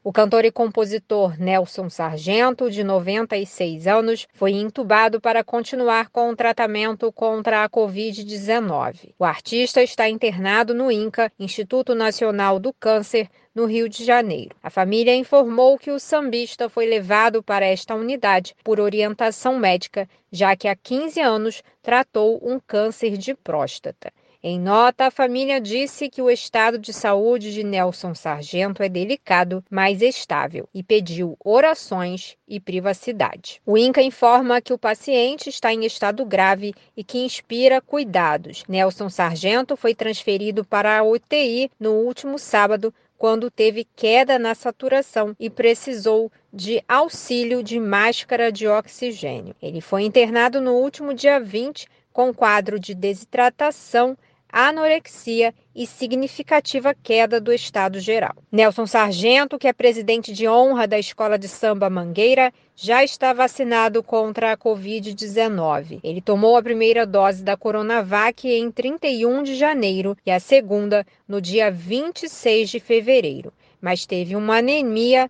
O cantor e compositor Nelson Sargento, de 96 anos, foi entubado para continuar com o tratamento contra a Covid-19. O artista está internado no INCA, Instituto Nacional do Câncer, no Rio de Janeiro. A família informou que o sambista foi levado para esta unidade por orientação médica, já que há 15 anos tratou um câncer de próstata. Em nota, a família disse que o estado de saúde de Nelson Sargento é delicado, mas estável, e pediu orações e privacidade. O INCA informa que o paciente está em estado grave e que inspira cuidados. Nelson Sargento foi transferido para a UTI no último sábado, quando teve queda na saturação e precisou de auxílio de máscara de oxigênio. Ele foi internado no último dia 20 com quadro de desidratação, anorexia e significativa queda do estado geral. Nelson Sargento, que é presidente de honra da Escola de Samba Mangueira, já está vacinado contra a Covid-19. Ele tomou a primeira dose da Coronavac em 31 de janeiro e a segunda no dia 26 de fevereiro, mas teve uma anemia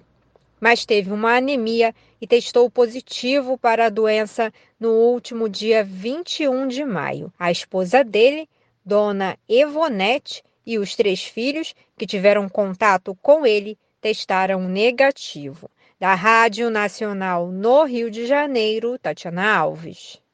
e testou positivo para a doença no último dia 21 de maio. A esposa dele, Dona Evonete, e os 3 filhos que tiveram contato com ele testaram negativo. Da Rádio Nacional no Rio de Janeiro, Tatiana Alves.